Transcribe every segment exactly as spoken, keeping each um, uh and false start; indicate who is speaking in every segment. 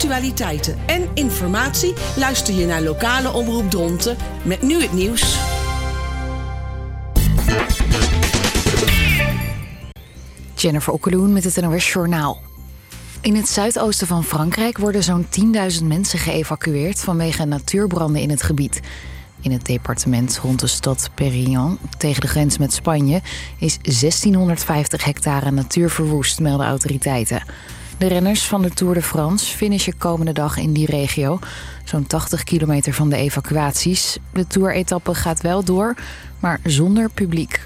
Speaker 1: actualiteiten en informatie luister je naar lokale Omroep Dronten met nu het nieuws.
Speaker 2: Jennifer Okkeloen met het N O S Journaal. In het zuidoosten van Frankrijk worden zo'n tienduizend mensen geëvacueerd vanwege natuurbranden in het gebied. In het departement rond de stad Pérignon, tegen de grens met Spanje, is zestienhonderdvijftig hectare natuur verwoest, melden autoriteiten. De renners van de Tour de France finishen komende dag in die regio, zo'n tachtig kilometer van de evacuaties. De Tour-etappe gaat wel door, maar zonder publiek.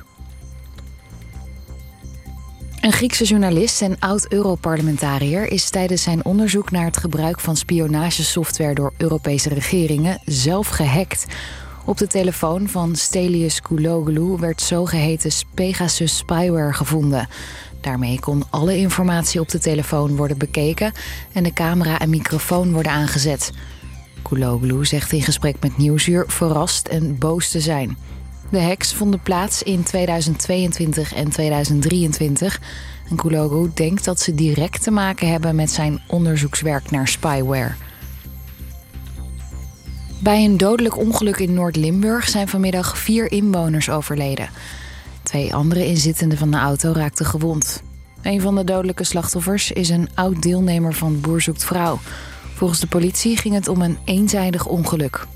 Speaker 2: Een Griekse journalist en oud-Europarlementariër is tijdens zijn onderzoek naar het gebruik van spionagesoftware door Europese regeringen zelf gehackt. Op de telefoon van Stelios Kouloglou werd zogeheten Pegasus spyware gevonden. Daarmee kon alle informatie op de telefoon worden bekeken en de camera en microfoon worden aangezet. Kouloglou zegt in gesprek met Nieuwsuur verrast en boos te zijn. De hacks vonden plaats in tweeduizend tweeëntwintig en tweeduizend drieëntwintig. En Kouloglou denkt dat ze direct te maken hebben met zijn onderzoekswerk naar spyware. Bij een dodelijk ongeluk in Noord-Limburg zijn vanmiddag vier inwoners overleden. Twee andere inzittenden van de auto raakten gewond. Een van de dodelijke slachtoffers is een oud-deelnemer van Boer Zoekt Vrouw. Volgens de politie ging het om een eenzijdig ongeluk.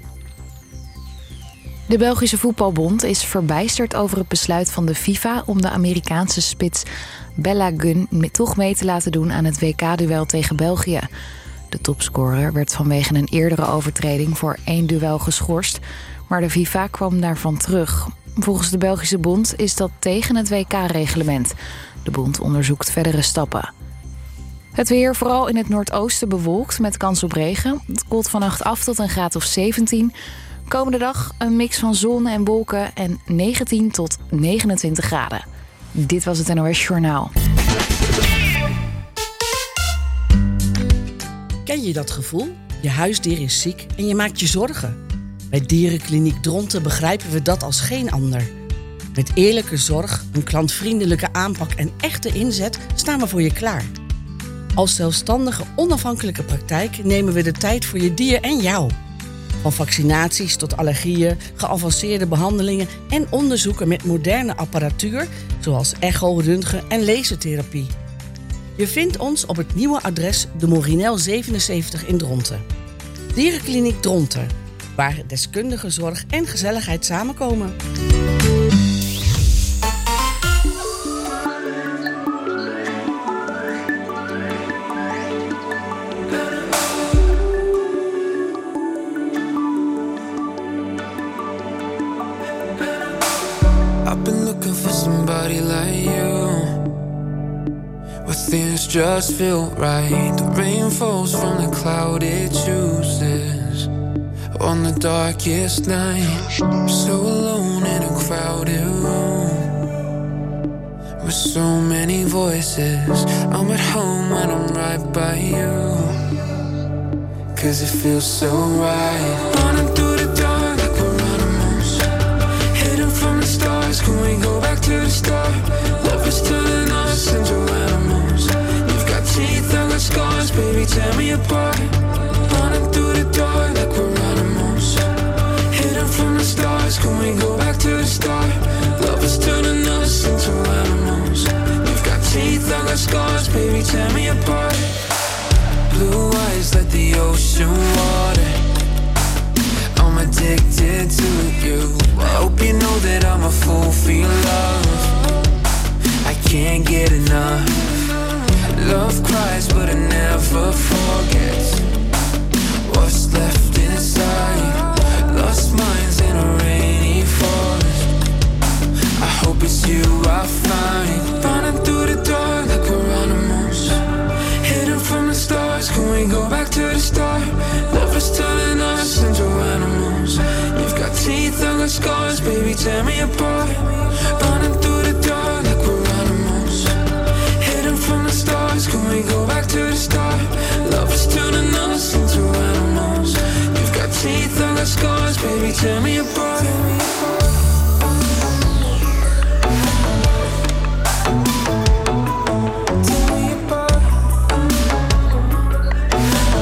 Speaker 2: De Belgische Voetbalbond is verbijsterd over het besluit van de FIFA om de Amerikaanse spits Bella Gunn toch mee te laten doen aan het W K-duel tegen België. De topscorer werd vanwege een eerdere overtreding voor één duel geschorst, maar de FIFA kwam daarvan terug. Volgens de Belgische bond is dat tegen het W K-reglement. De bond onderzoekt verdere stappen. Het weer, vooral in het noordoosten bewolkt met kans op regen. Het koelt vannacht af tot een graad of zeventien. Komende dag een mix van zon en wolken en negentien tot negenentwintig graden. Dit was het N O S Journaal.
Speaker 1: Ken je dat gevoel? Je huisdier is ziek en je maakt je zorgen. Bij Dierenkliniek Dronten begrijpen we dat als geen ander. Met eerlijke zorg, een klantvriendelijke aanpak en echte inzet staan we voor je klaar. Als zelfstandige, onafhankelijke praktijk nemen we de tijd voor je dier en jou. Van vaccinaties tot allergieën, geavanceerde behandelingen en onderzoeken met moderne apparatuur, zoals echo, röntgen en lasertherapie. Je vindt ons op het nieuwe adres de Morinel zevenenzeventig in Dronten. Dierenkliniek Dronten, waar deskundige zorg en gezelligheid samenkomen.
Speaker 3: I've been looking for somebody like you, where things just feel right. The rain falls from the cloud it chooses on the darkest night. So alone in a crowded room with so many voices. I'm at home when I'm right by you, 'cause it feels so right. Running through the dark like we're animals, hidden from the stars. Can we go back to the start? Love is turning us into animals. You've got teeth, I got scars, baby, tear me apart. Running through the dark like we're animals, hidden from the stars. Can we go back to the start? Love is turning us into animals. You've got teeth, I got scars, baby, tear me apart. Blue eyes like the ocean water, I'm addicted to you. I hope you know that I'm a fool for your love. I can't get enough. Love cries but it never forgets what's left inside. Lost minds in a rainy forest, I hope it's you I find. Running through the dark like we're animals, hidden from the stars. Can we go back to the start? Love is turning us into animals. You've got teeth, I got scars, baby, tear me apart. Running through the dark like we're animals, hidden from the stars. Can we go back to the start? Love is turning us into animals. You've got teeth, I got scars, baby, tear me apart. Tear me apart.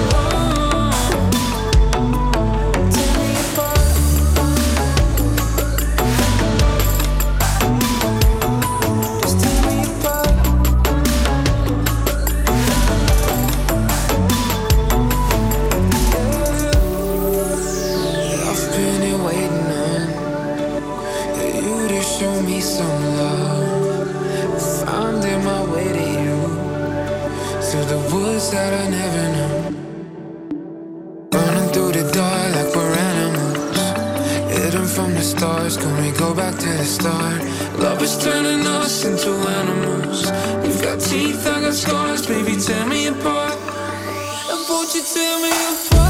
Speaker 3: through the woods that I never knew. Running through the dark like we're animals, hidden from the stars. Can we go back to the start? Love is turning us into animals. You've got teeth, I got scars. Baby, tear me apart. And won't you tear me apart?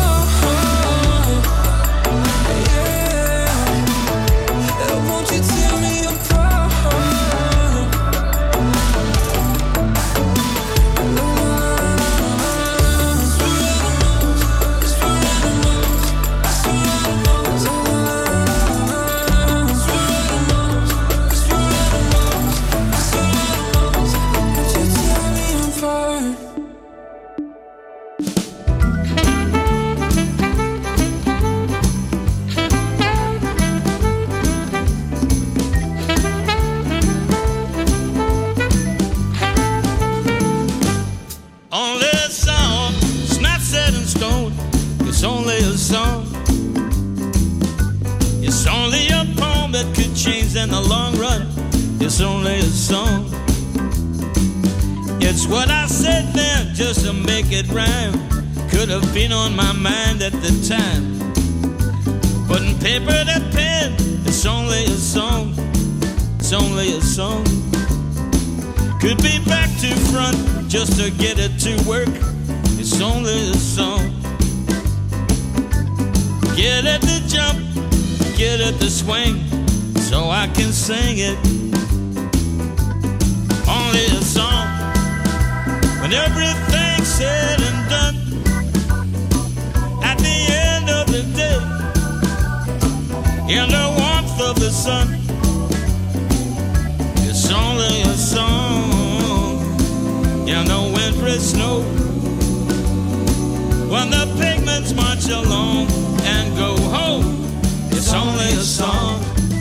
Speaker 3: Won't you tear me apart?
Speaker 4: It's only a song. It's only a poem that could change in the long run. It's only a song. It's what I said then just to make it rhyme. Could have been on my mind at the time. Putting paper to pen. It's only a song. It's only a song. Could be back to front just to get it to work. It's only a song. Get it to jump, get it to swing, so I can sing it. Only a song. When everything's said and done, at the end of the day, in the warmth of the sun, it's only a song. In the wintry snow, when the pigments march along and go home, it's only a song.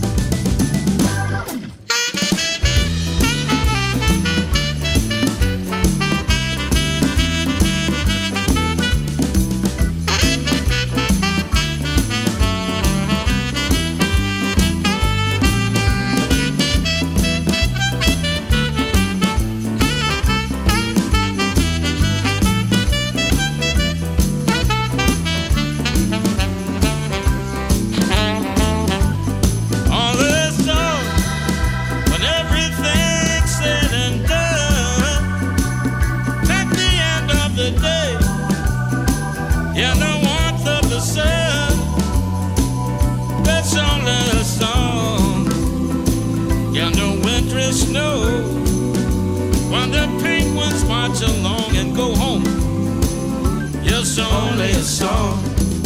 Speaker 4: Snow, when the penguins march along and go home, it's only a song.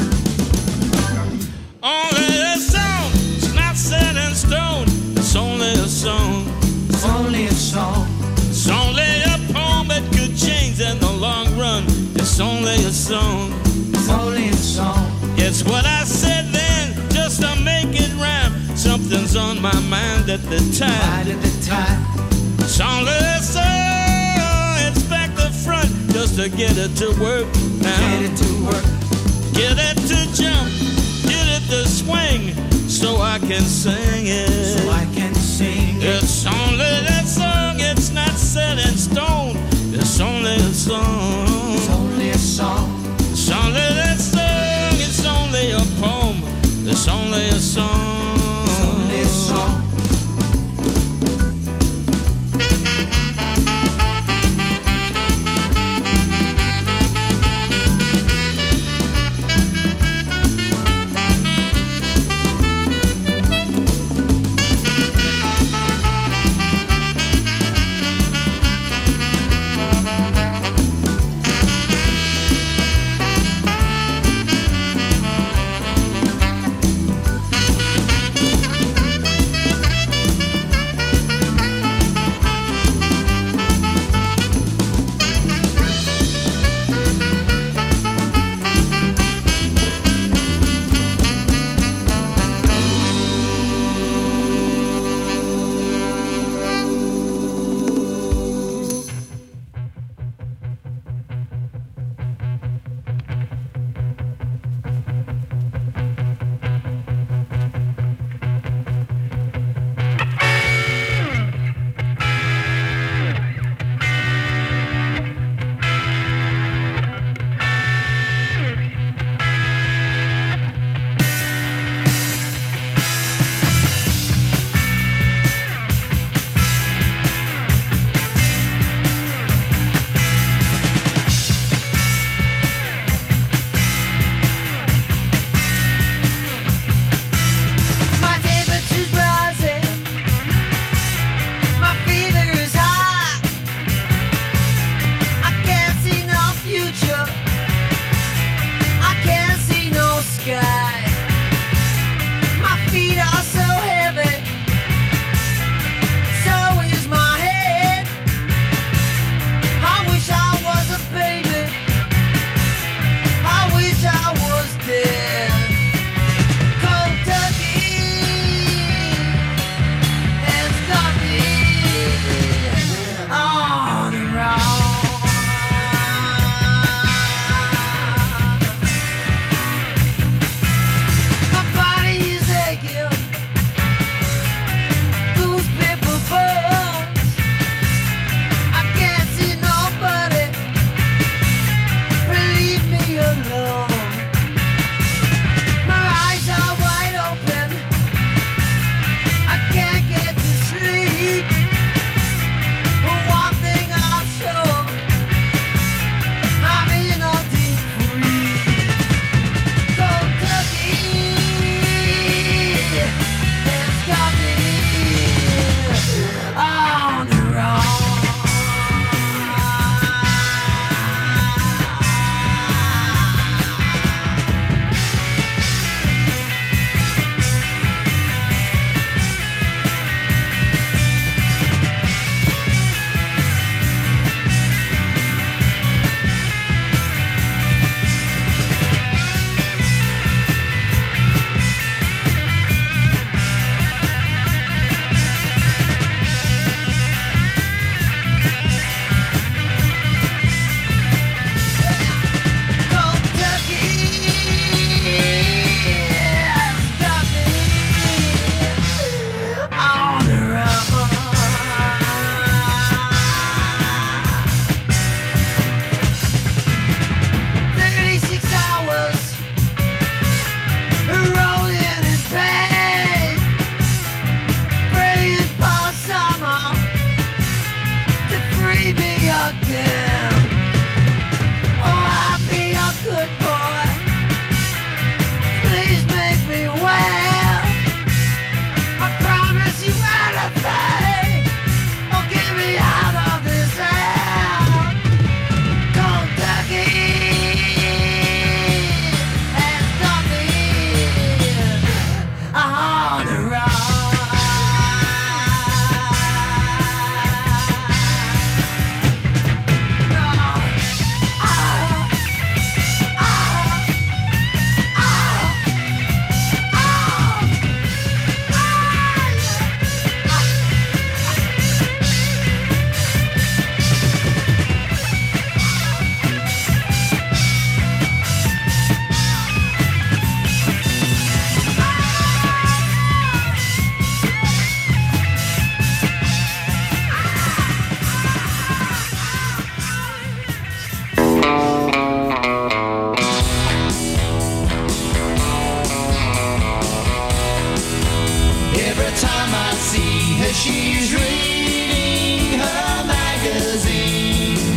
Speaker 4: Only a song. It's not set in stone. It's only a song.
Speaker 5: It's only a song.
Speaker 4: It's only a poem that could change in the long run. It's only a song.
Speaker 5: It's only a song.
Speaker 4: It's what I said then, just to make it rhyme. Something's on my mind at the time.
Speaker 5: Right at the time.
Speaker 4: It's only a song. It's back to front, just to get it to work now.
Speaker 5: Get it to work.
Speaker 4: Get it to jump. Get it to swing, so I can sing it.
Speaker 5: So I can sing it.
Speaker 4: It's only that song. It's not set in stone. It's only a song.
Speaker 5: It's only a song.
Speaker 4: It's only that song. It's only a poem. It's only a song.
Speaker 5: It's only a song. again. Oh, I'll be a good boy. Please make me well. I promise you anything. Oh, get me out of this hell. Kentucky has done me a hard ride. Every time I see her, she's reading her magazine.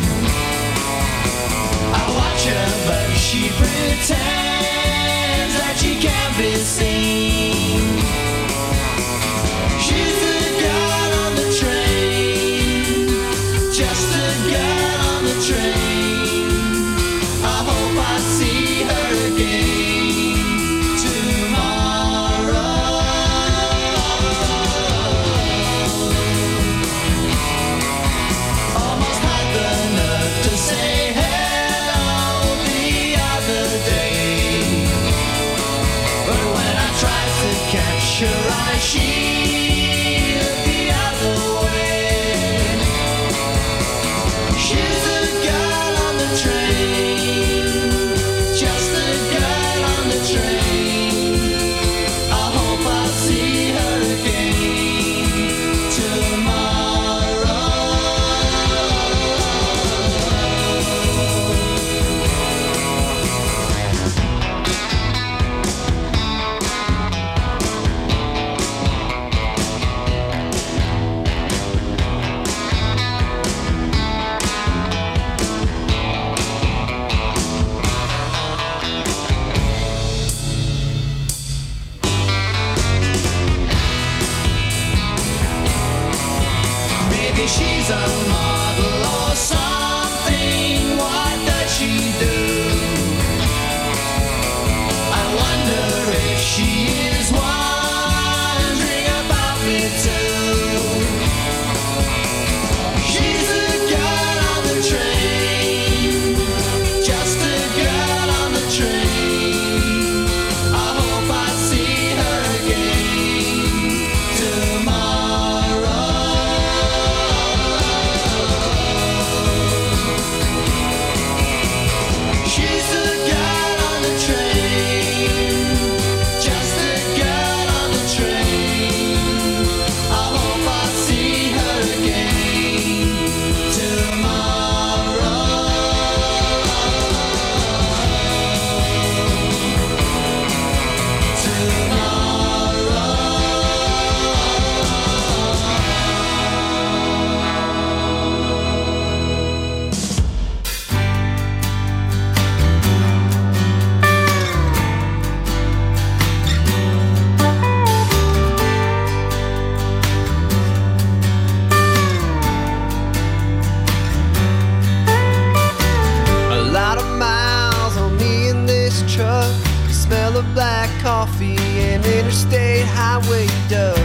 Speaker 5: I watch her, but she pretends that she can't be seen. She's the girl on the train, just a girl on the train. I hope I see her again tomorrow. Almost had the nerve to say hello the other day, but when I tried to catch her eye, she looked the other way. She's the girl on the train, just the girl on the train. I hope I'll see her again tomorrow. Maybe she's a model or something. What does she do? I wonder if she is wondering about me too. She's a girl on the train, just a girl on the train. I hope I see her again tomorrow. She's the girl on the train, just a girl on the train. I hope I see her again tomorrow. A lot of miles on me in this truck. The smell of black coffee and interstate highway dust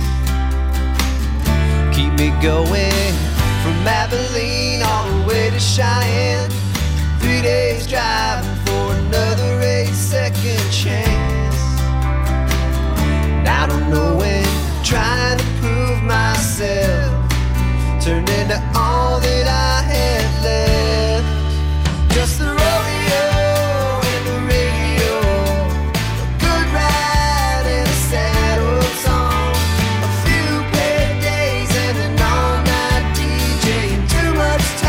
Speaker 5: keep me going from Abilene all the way to Cheyenne. Three days driving for another eight-second chance. And I don't know when, trying to prove myself turned into all that I had left. Just the rodeo and the radio, a good ride and a saddle song, a few paid days and an all-night D J, and too much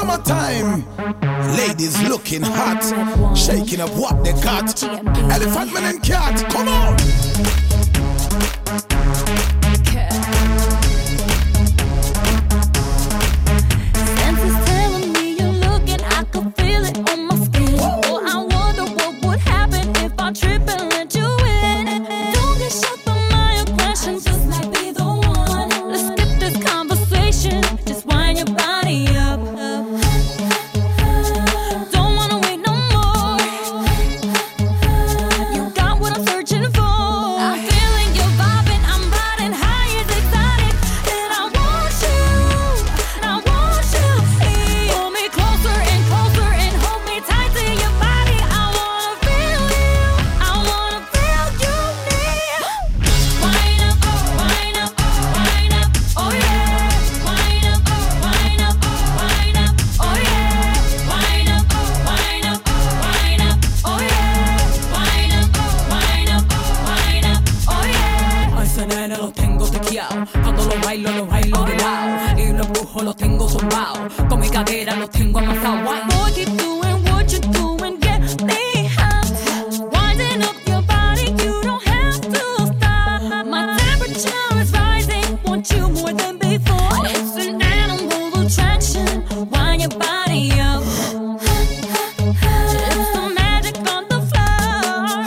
Speaker 6: Summertime, ladies looking hot, shaking up what they got. Elephant man and cat, come on.
Speaker 7: Senses telling me you're looking, I can feel it on my skin. Oh, I wonder what would happen if I trip and let you in. Don't get shocked by my aggression, just might be the one. Let's skip this conversation, just wind your body up. Don't wanna wait no more. You got what I'm searching for. I'm feeling you vibing, I'm riding high, it's exotic, and I want you, I want you. Pull me closer and closer and hold me tight to your body. I wanna feel you, I wanna feel you near. Wind up, wind up, wind up, oh yeah. Wind up, wind up, wind up, oh yeah. Wind up, wind up, wind up, oh yeah. Wind up, wind up, wind up, oh yeah.
Speaker 8: A ese nene lo tengo tequeado. Cuando lo bailo, lo bailo de lado. Y los brujos los tengo zumbados. Con mi cadera los tengo amasados.
Speaker 7: Boy, keep doing what you're doing, get me hot. Winding up your body, you don't have to stop. My temperature is rising, want you more than before. It's an animal attraction, wind your body up. It's the magic on the floor.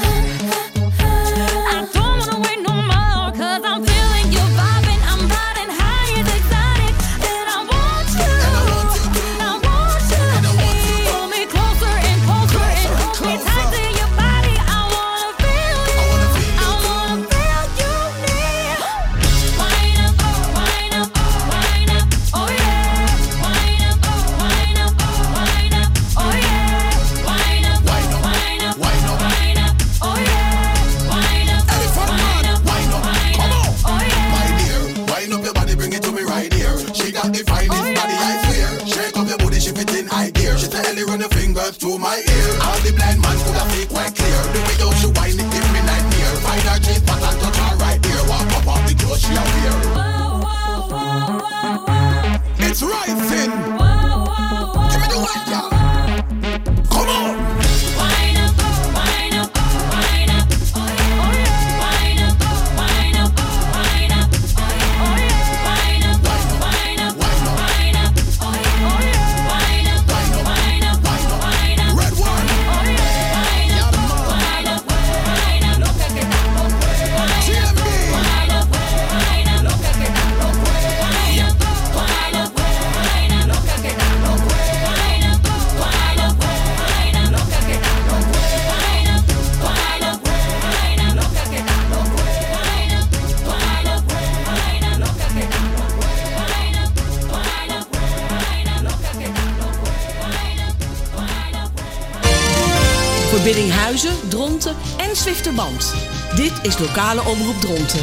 Speaker 7: I don't wanna wait no more, cause I'm feeling you vibing, I'm riding high, it's exotic, and I want you, I want you. Pull me closer and closer and hold me tight to your body. I wanna feel you, I wanna feel you near. Wind up, wind up, wind up, oh yeah. Wind up, wind up, wind up, oh yeah. Wind up, wind up, wind up, wind up, oh yeah. Wind up,
Speaker 6: Elephant
Speaker 7: wind
Speaker 6: man,
Speaker 7: up,
Speaker 6: wind up,
Speaker 7: wind
Speaker 6: come
Speaker 7: up,
Speaker 6: on.
Speaker 7: oh yeah.
Speaker 6: My dear, wind up your body, bring it to me right here. She got the finest body, I swear. Shake up your booty, she fit in high gear. She tell Ellie run your fingers to my ear. All the blind man could have see quite clear. The way how she wind it, give me nightmare. Find her G spot and touch her right here. Walk up off the clothes she a wear.
Speaker 7: Whoa, whoa, whoa, whoa, whoa.
Speaker 6: It's rising.
Speaker 7: Whoa, whoa, whoa.
Speaker 6: Give me the white girl. Come on.
Speaker 7: Wind up, wind up, wind up, oh yeah, oh yeah. Wind up, wind up, wind up, oh yeah, oh yeah. Wind up, wind up, wind up, oh yeah, oh yeah. Wind up, wind up, wind up,
Speaker 6: Red one.
Speaker 7: oh yeah. Wind up, wind up, wind up, loca que está loco.
Speaker 6: G M B.
Speaker 7: Wind up, wind up, loca que está loco. Wind up, wind up, wind up, loca que está loco. Wind up, wind up, wind up, loca que está loco. Wind up, wind up, wind up, loca que está loco. Wind up, wind up, wind up, loca que está loco. Wind up, wind up, wind up, loca que está loco. Wind up, wind up.
Speaker 1: Voor Biddinghuizen, Dronten en Zwifterband. Dit is lokale omroep Dronten.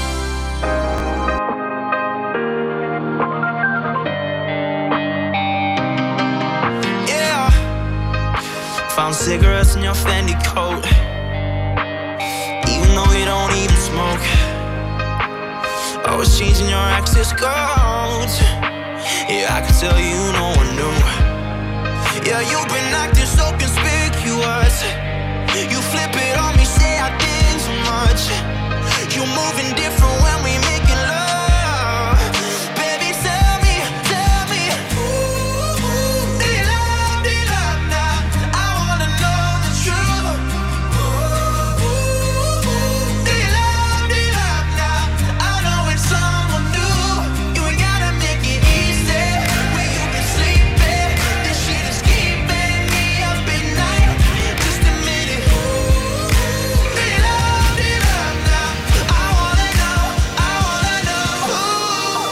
Speaker 9: Yeah, found cigarettes in your Fendi coat, even though you don't even smoke. Always changing your access codes. Yeah, I can tell you no one knew. Yeah, you've been acting so conspicuous. You flip it on me, say I did too much. You're moving different when we making love. Baby, tell me, tell me, ooh, ooh, do you love, do you love now? I wanna know the truth. Ooh, ooh, ooh, do you love, do you love now? I know it's someone new. You ain't gotta make it easy. Where you been sleeping? This shit is keeping me up at night. Just a minute. Ooh, do you love, do you love now? I wanna know, I wanna know. Ooh.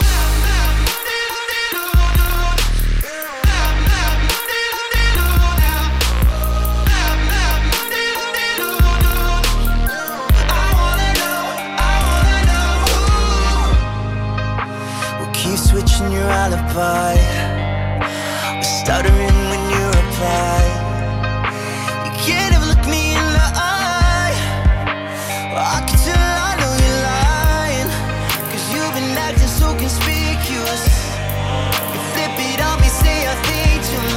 Speaker 9: We'll keep switching your alibi. We're stuttering when you reply. You can't even look me in the eye. Well, I can tell I know you're lying, 'cause you've been acting so conspicuous. You flip it on me, say I think too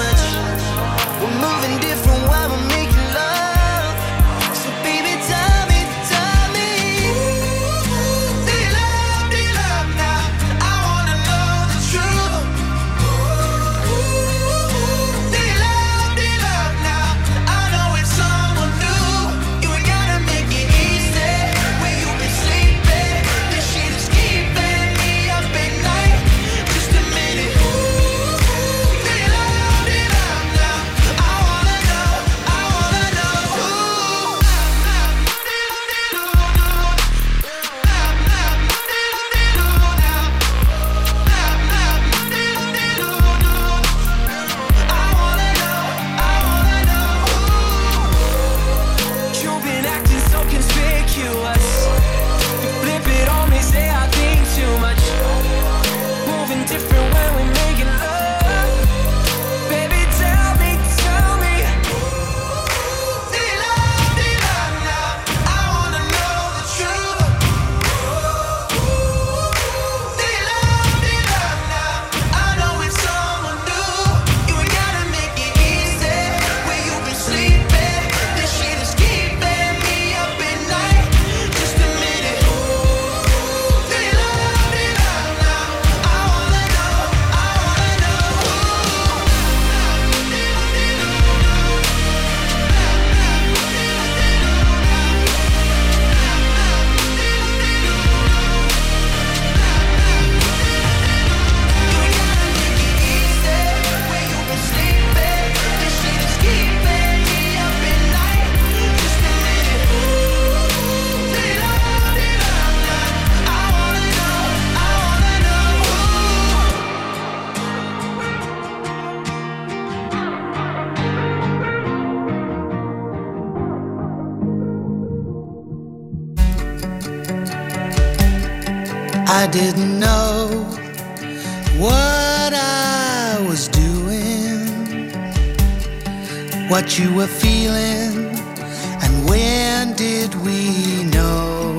Speaker 10: I didn't know what I was doing, what you were feeling, and when did we know?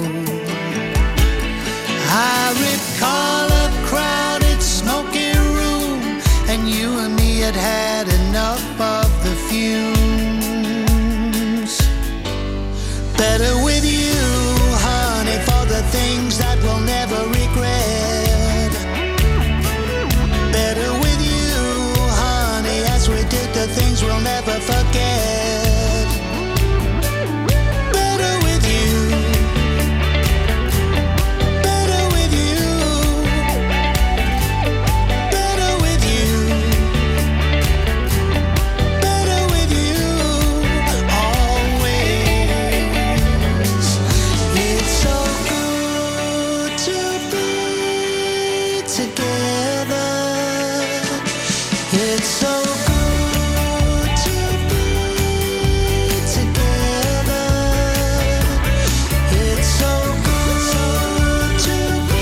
Speaker 10: I recall a crowded smoky room, and you and me had had enough of the fumes. Better with you, honey, for the things that we'll never regret. Better with you, honey, as we did the things we'll never forget. Better with you. Better with you. Better with you. Better with you. Always. It's so good to be together. It's so good to be together. It's so good to be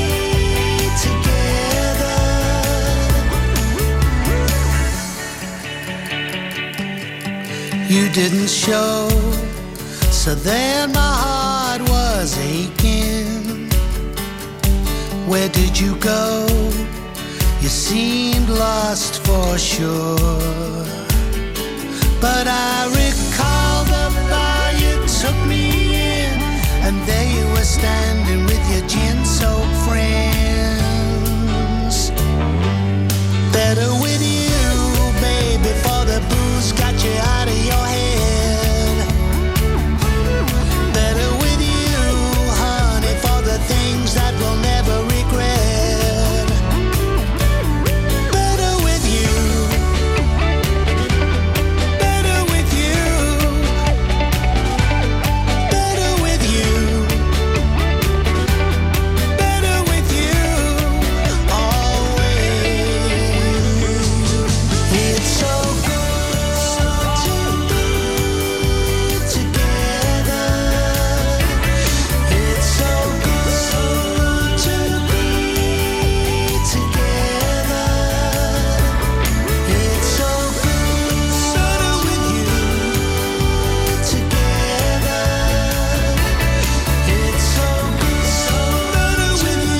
Speaker 10: together. You didn't show, so then my heart was aching. Where did you go? You seemed lost for sure. But I recall the bar you took me in, and there you were standing with your gin-soaked friends. Better with you, baby, for the booze got you out of your head. Better with you, honey, for the things that we'll never regret. Better with you. Better with you. Better with you. Better with you. Always. It's so good to be together. It's so good to be together. It's so good with you together. It's so good with you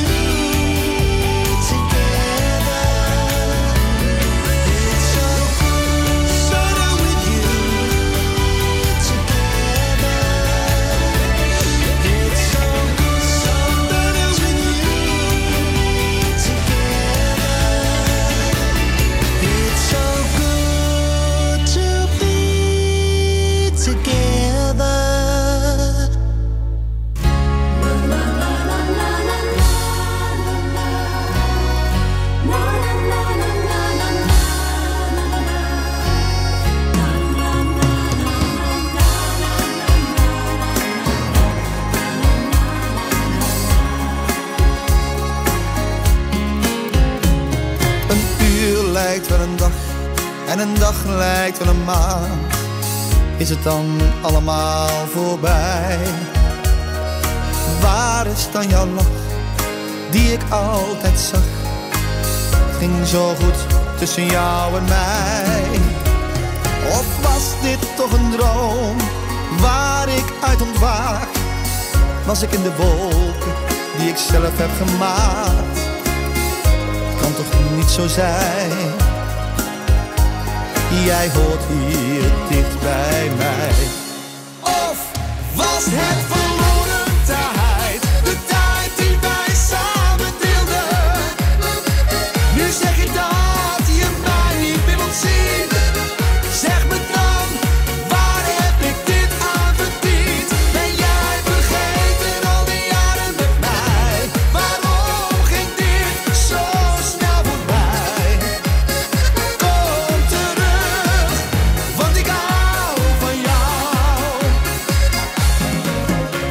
Speaker 10: together. It's so good with you together. It's so good to be together.
Speaker 11: Een uur lijkt wel een dag en een dag lijkt wel een maand. Is het dan allemaal voorbij? Waar is dan jouw lach die ik altijd zag? Het ging zo goed tussen jou en mij. Of was dit toch een droom waar ik uit ontwaak? Was ik in de wolken die ik zelf heb gemaakt? Kan toch niet zo zijn? Jij hoort hier dicht bij mij. Of was het verloren tijd? De tijd die wij samen deelden. Nu zeg je dat je mij niet meer wilt zien. Zeg me dan, waar heb ik dit aan verdiend? Ben jij vergeten al die jaren met mij? Waarom ging dit zo snel voorbij? Kom terug, want ik hou van jou.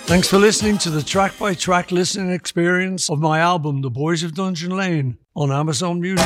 Speaker 12: Thanks for listening to the track-by-track listening experience of my album, The Boys of Dungeon Lane, on Amazon Music.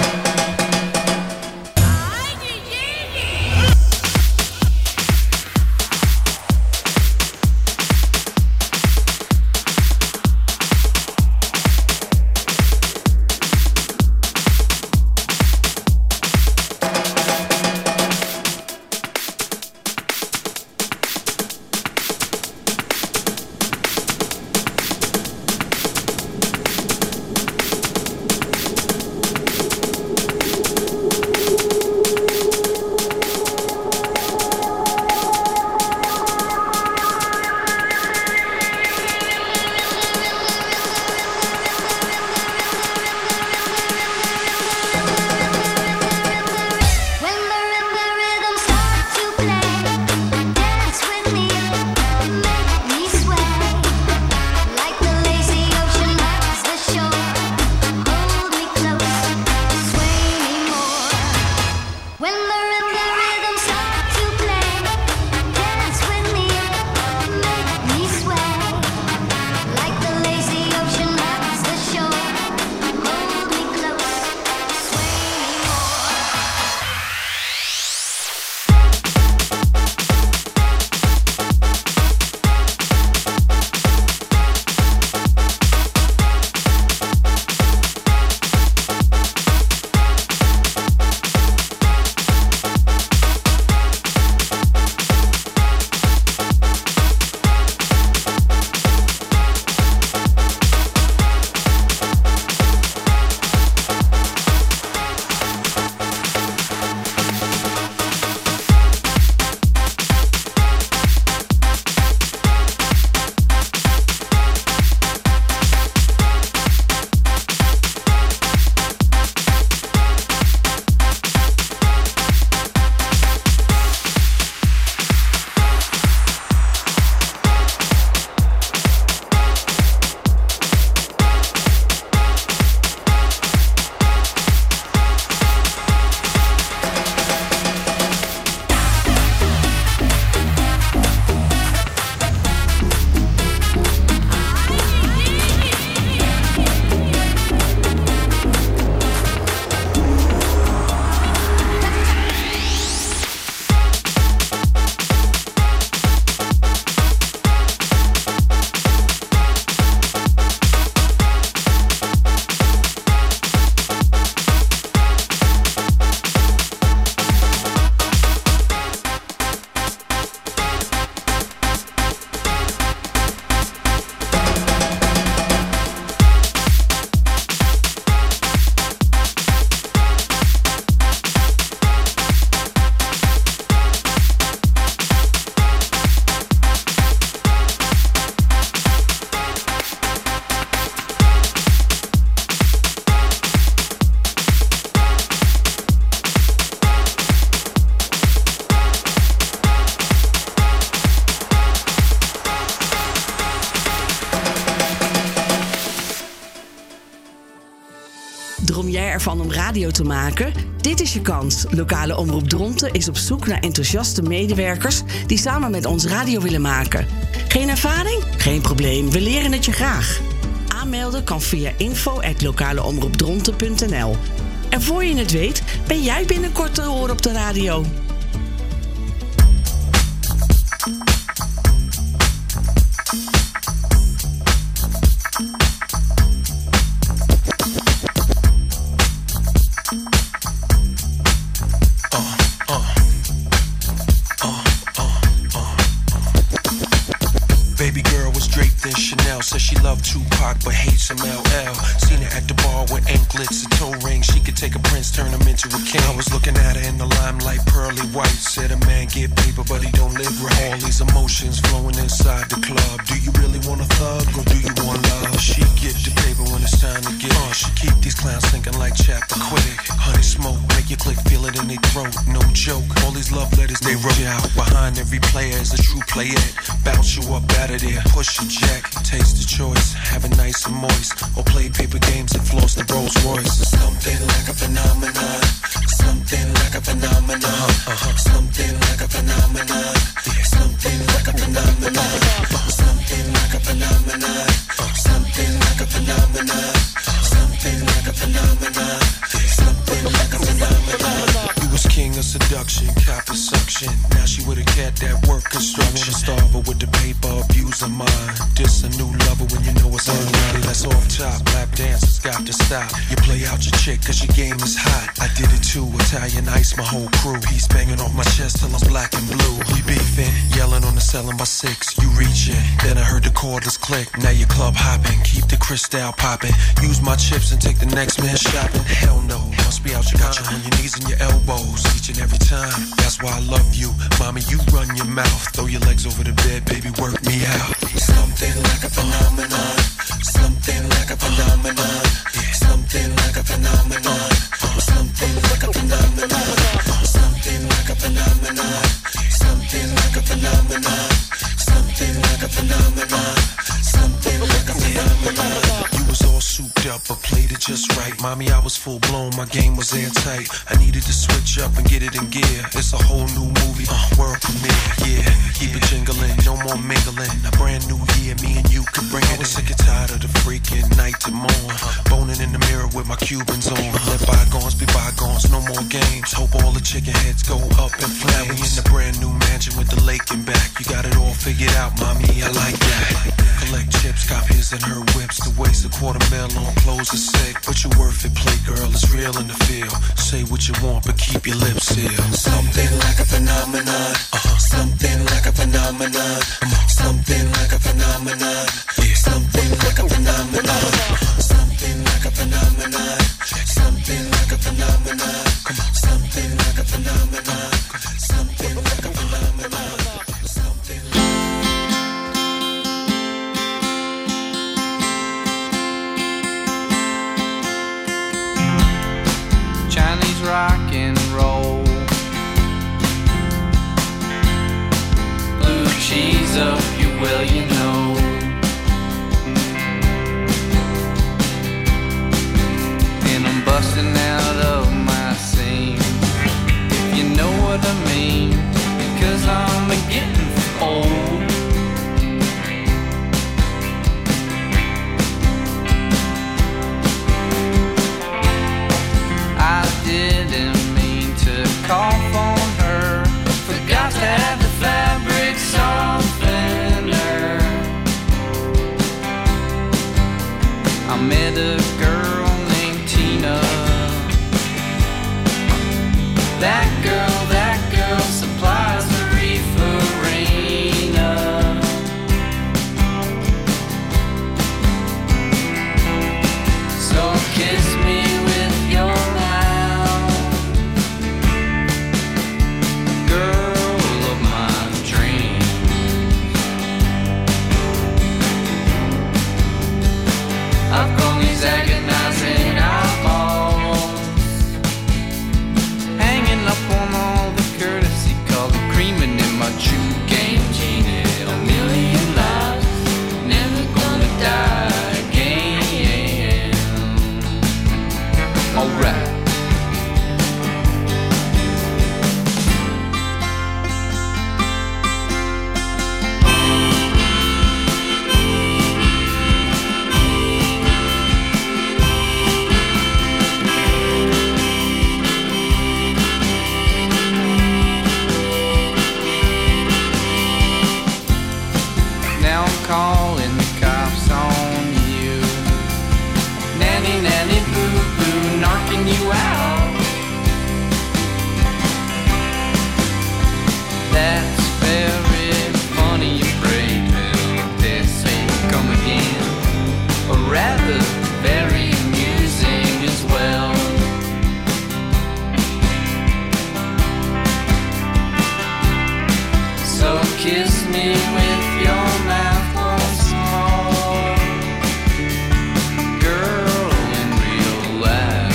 Speaker 1: Droom jij ervan om radio te maken? Dit is je kans. Lokale Omroep Dronten is op zoek naar enthousiaste medewerkers die samen met ons radio willen maken. Geen ervaring? Geen probleem, we leren het je graag. Aanmelden kan via info at lokaleomroepdronten punt n l. En voor je het weet, ben jij binnenkort te horen op de radio.
Speaker 13: Says she loved Tupac but hates him L L. Seen her at the bar with anklets and toe rings. She could take a prince, turn him into a king. I was looking at her in the limelight, pearly white. Said a man get paper but he don't live right. All these emotions flowing inside the club. Do you really want a thug or do you want love? She get the paper when it's time to get uh, She keep these clowns thinking like chapter quick. Honey smoke, make your click, feel it in their throat. No joke, all these love letters they wrote out. Behind every player is a true playette. Bounce you up out of there, push your jack. Taste the choice, have it nice and moist. Or play paper games and floss the Rolls Royce. Something like a phenomenon. Something like a phenomenon. Uh-huh, uh-huh. Something like a phenomenon. Something like a phenomenon. Something like a phenomenon. her seduction, copper suction. Now she with a cat that work construction. Wanna starve her with the paper, abuse her mind. This a new lover when you know it's unready. That's off top, lap dancers got to stop. You play out your chick cause your game is hot. I did it too, Italian ice, my whole crew. He's banging off my chest till I'm black and blue. We beefing, yelling on the ceiling by six. You reaching, then I heard the cordless click. Now you club hopping, keep the crystal popping. Use my chips and take the next man shopping. Hell no, must be out your mind. On your knees and your elbows, each and every time. That's why I love you, mommy. You run your mouth, throw your legs over the bed, baby. Work me out.
Speaker 11: Something like a phenomenon. Something like a phenomenon. Something like a phenomenon. Something like a phenomenon. Something like a phenomenon. Something like a phenomenon. Something like a phenomenon. Something like a phenomenon.
Speaker 13: You was all souped up, but played it just right. Mommy, I was full blown, my game was airtight. I needed to switch up and get it in gear. It's a whole new movie, uh, world premiere, yeah. Keep it jingling, no more mingling. A brand new year, me and you could bring it. I was sick and tired of the freaking night to morn. Boning in the mirror with my Cubans on. Let bygones be bygones, no more games. Hope all the chicken heads go up in flames. We in the brand new mansion with the lake in back. You got it all figured out, mommy, I like that. Collect chips, cop his and her whips. To waste a quarter mil on clothes is sick, but you worth it, play girl, it's real in the field. Say what you want, but keep your lips sealed.
Speaker 11: Something like a phenomenon. Uh-huh. Something like a phenomenon. Something like a phenomenon. Yeah. Something like a phenomenon. Something like a phenomenon. Something like a phenomenon. Something like a phenomenon. Something like a phenomenon.
Speaker 14: Chinese rock and roll, blue cheese up you well you know. And I'm busting out of my scene, if you know what I mean, because I'm a getting old. I didn't mean to cough on her. Forgot to have the fabric softener. I met a girl named Tina. That girl, that girl supplies the reeferina. So kiss me with your mouth, girl of my dreams. I've got these agonizing eyeballs hanging up on all the courtesy called creaming in my true game genie. A million lives, never gonna die again. Alright. Now I'm calling the cops on you. Nanny, nanny, boo, boo, knocking you out. That's very funny, you brave little this ain't come again. Or rather, very amusing as well. So kiss me with your mouth once more, girl in real life.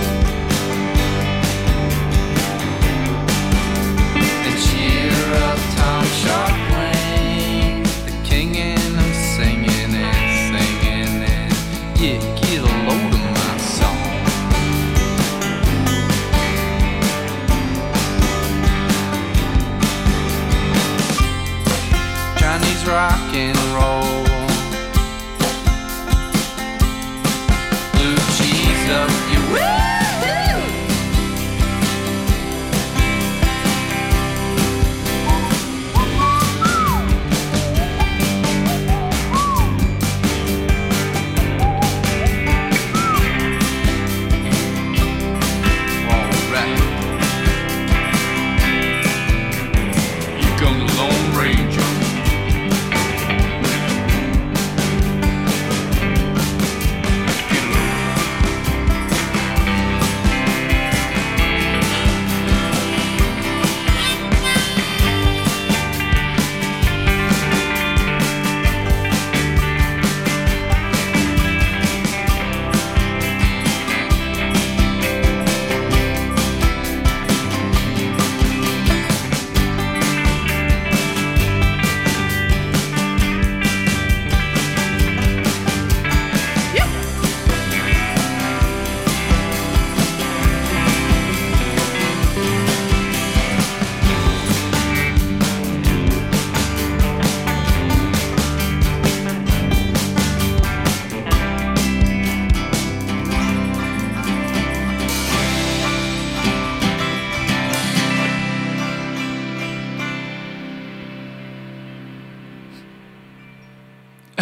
Speaker 14: And cheer up Tom Sharpling, the king and I'm singing and singing and yeah, get a load of my song. Trying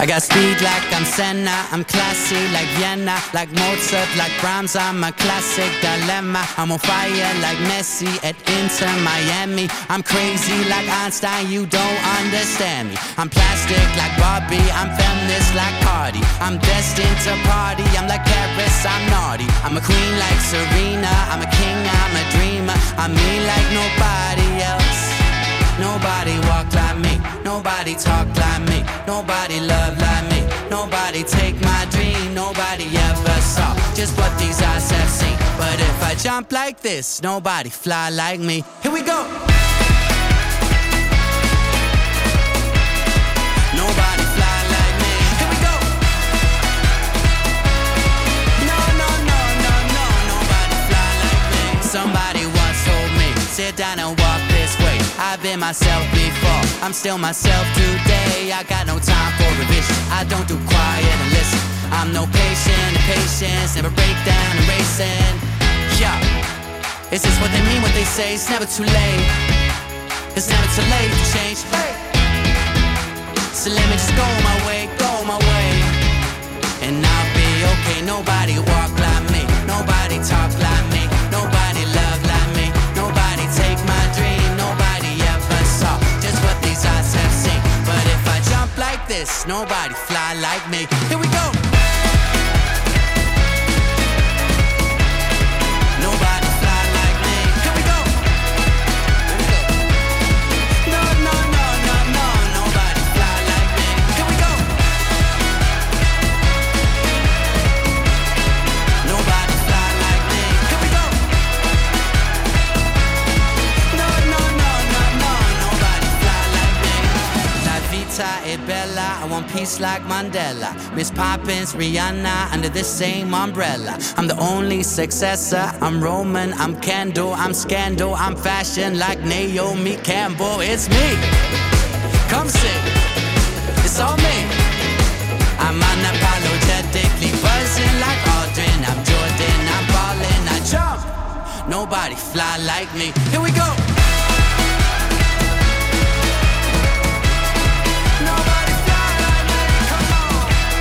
Speaker 15: I got speed like I'm Senna, I'm classy like Vienna, like Mozart, like Brahms, I'm a classic dilemma. I'm on fire like Messi at Inter Miami. I'm crazy like Einstein, you don't understand me. I'm plastic like Barbie, I'm feminist like Cardi. I'm destined to party, I'm like Paris, I'm naughty. I'm a queen like Serena, I'm a king, I'm a dreamer. I'm me like nobody else. Nobody walk like me, nobody talk like me, nobody love like me, nobody take my dream, nobody ever saw just what these eyes have seen. But if I jump like this, nobody fly like me. Here we go. Nobody fly like me. Here we go. No, no, no, no, no, nobody fly like me. Somebody once told me, sit down and walk this way. I've been myself before, I'm still myself today. I got no time for revision, I don't do quiet and listen. I'm no patient, and patience never break down and racing. Yeah, is this what they mean when they say it's never too late? It's never too late to change. Hey. So let me just go my way, go my way, and I'll be okay. Nobody walk like me, nobody talk like me, nobody love like me, nobody take my dream, nobody ever saw just what these eyes have seen. But if I jump like this, nobody fly like me. Here we go. Nobody fly like me. Here we go. Here we go. No, no, no, no, no, nobody fly like me. Here we go. Nobody fly like me. Here we go. No, no, no, no, no, nobody fly like me. La vita è bella, I want peace like Mandela. Miss Poppins, Rihanna, under the same umbrella. I'm the only successor, I'm Roman, I'm Kendall, I'm Scandal, I'm fashion like Naomi Campbell. It's me, come sing, it's all me. I'm unapologetically buzzing like Aldrin. I'm Jordan, I'm ballin', I jump. Nobody fly like me. Here we go. Nobody fly like me. Come on.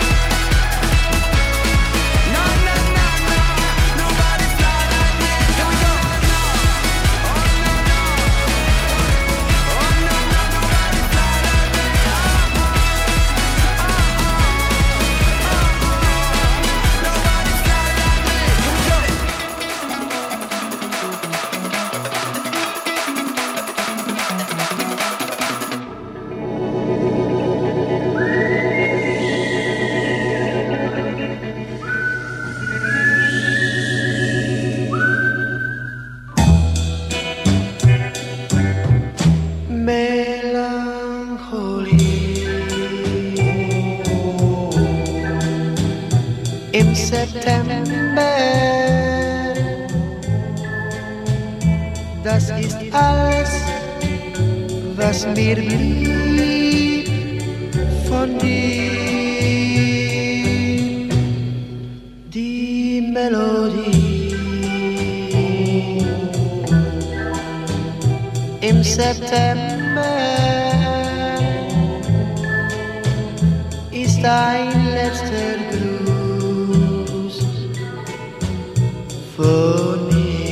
Speaker 15: No, no, no, no. Nobody fly like me. Here we go. Oh, no, no. Oh, no, no. Nobody fly like me. Nobody fly like me. Here we go.
Speaker 5: Im September, das ist alles, was mir blieb von dir. Die Melodie im September ist ein letzter Gruß von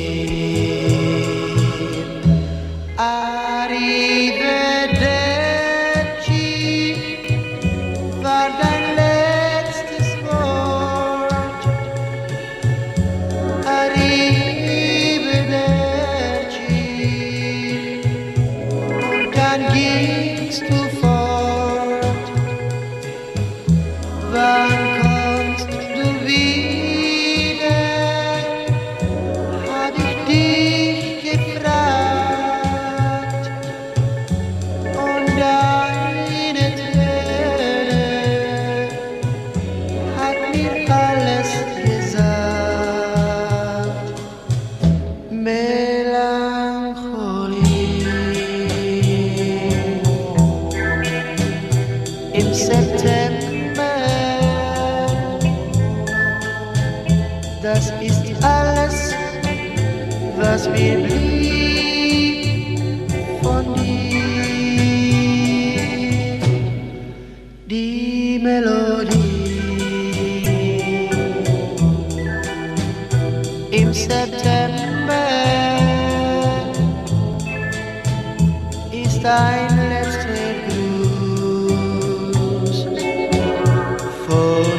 Speaker 5: mir. Arrivederci war dein letztes Wort. Arrivederci, und dann gingst du fort. Wann kommst du wieder? Hab ich dich gefragt. Und deine Träne hat mir alles gesagt. Melancholie im September, das ist alles, was mir blieb von dir. Die Melodie. Stein lässt den Gruß von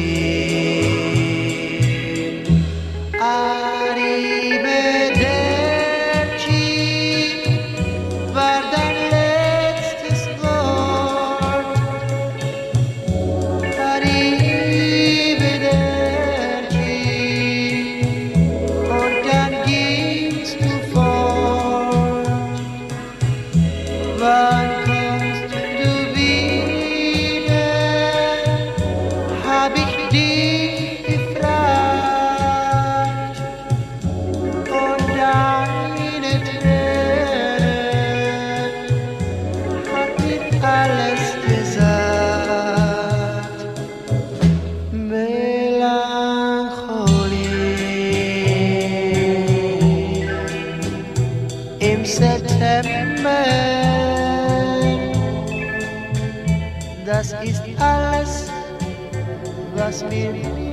Speaker 5: mir. Arrivederci war dein letztes Wort. Arrivederci und dann gingst du fort. Wann kommst du wieder? Hab ich dich gefragt. Und deine Tränen hat mir alles gesagt. Melancholie im September. Das ist alles, was mir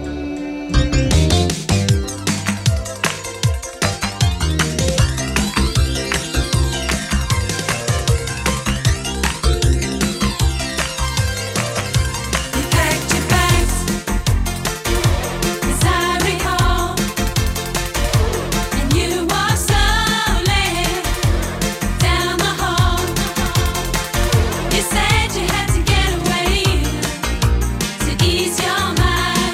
Speaker 7: ease your mind.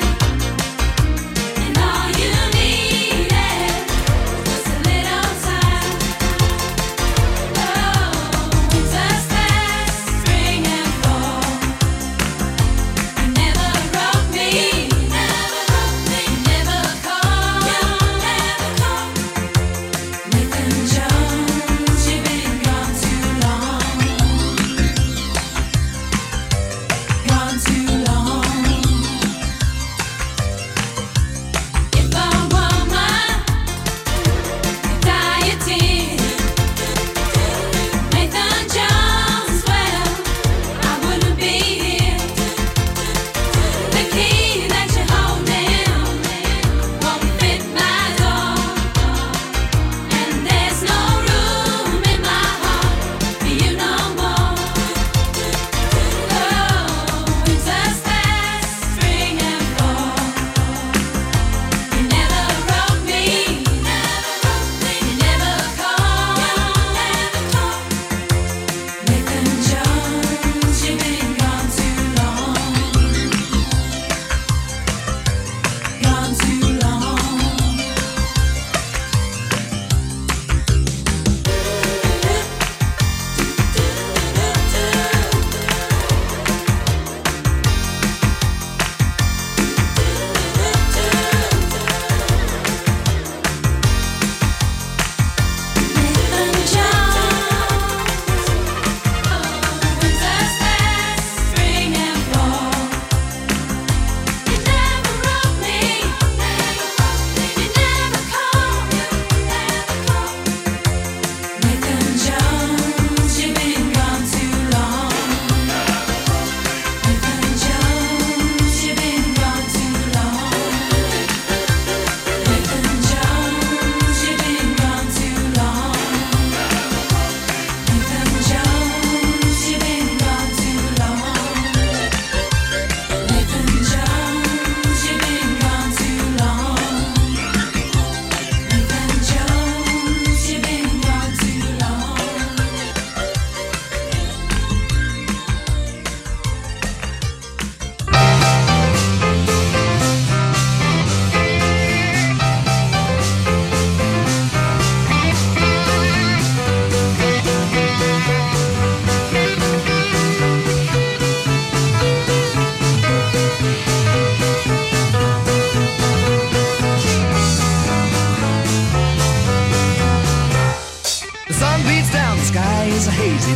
Speaker 5: is a hazy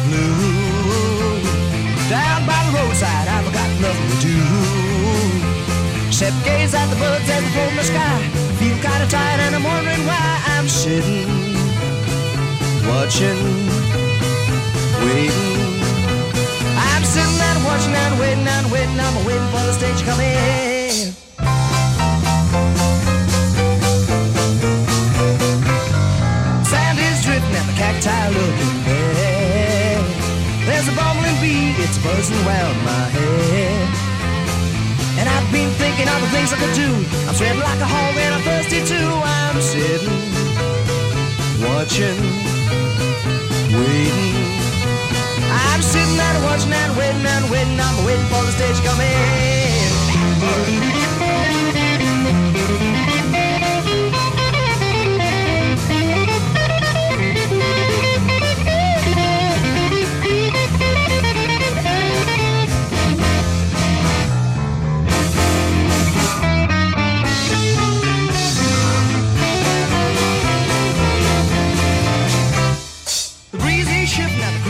Speaker 5: blue. Down by the roadside, I've got nothing to do except gaze at the birds as they float in the sky. Feel kinda tired and I'm wondering why I'm sitting, watching, waiting. I'm sitting and watching and waiting and waiting. I'm waiting for the stage to come in. Sand is drifting and the cacti looking bad. buzzing round my head. And I've been thinking of the things I could do. I'm sweating like a hog and I'm thirsty too. I'm sitting, watching, waiting. I'm sitting and watching and waiting and waiting. I'm waiting for the stage coming.